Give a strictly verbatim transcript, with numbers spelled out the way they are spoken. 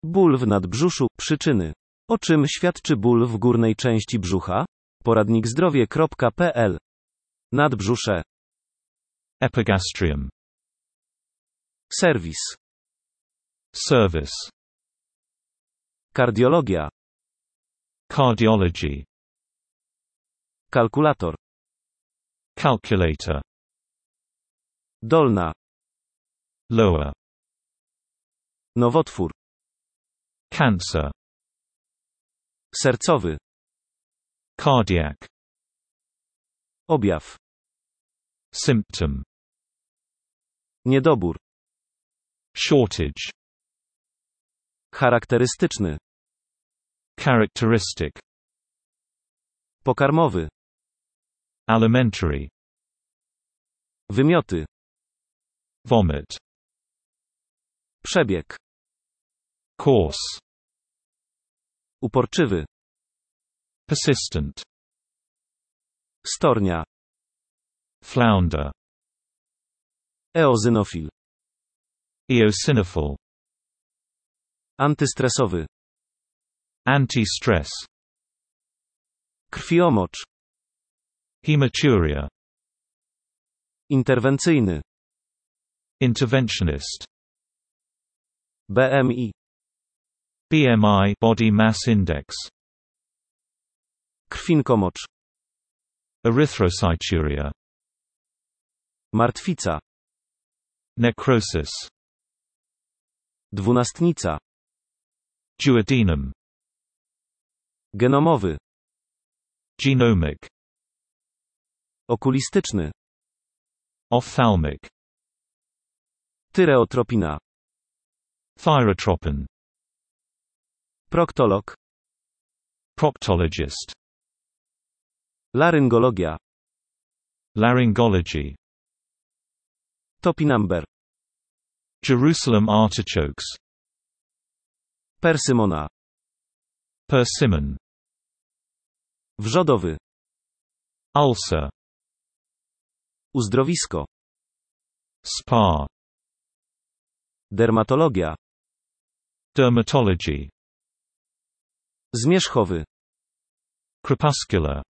Ból w nadbrzuszu, przyczyny. O czym świadczy ból w górnej części brzucha? Poradnik zdrowie kropka p l. Nadbrzusze. Epigastrium. Serwis. Service. Kardiologia. Cardiology. Kalkulator. Calculator. Dolna. Lower. Nowotwór. Cancer. Sercowy. Cardiac. Objaw. Symptom. Niedobór. Shortage. Charakterystyczny. Characteristic. Pokarmowy. Alimentary. Wymioty. Vomit. Przebieg. Course. Uporczywy. Persistent. Stornia. Flounder. Eozinofil. Eosinophil. Antystresowy. Anti-stress. Krwiomocz. Hematuria. Interwencyjny. Interventionist. B M I. B M I Body Mass Index. Krwinkomocz. Erythrocyturia. Martwica. Necrosis. Dwunastnica. Duodenum. Genomowy. Genomic. Okulistyczny. Ophthalmic. Tyreotropina. Thyrotropin. Proktolog. Proctologist. Laryngologia. Laryngology. Topinamber. Jerusalem artichokes. Persymona. Persimmon. Wrzodowy. Ulcer. Uzdrowisko. Spa. Dermatologia. Dermatology. Zmierzchowy. Crepuscular.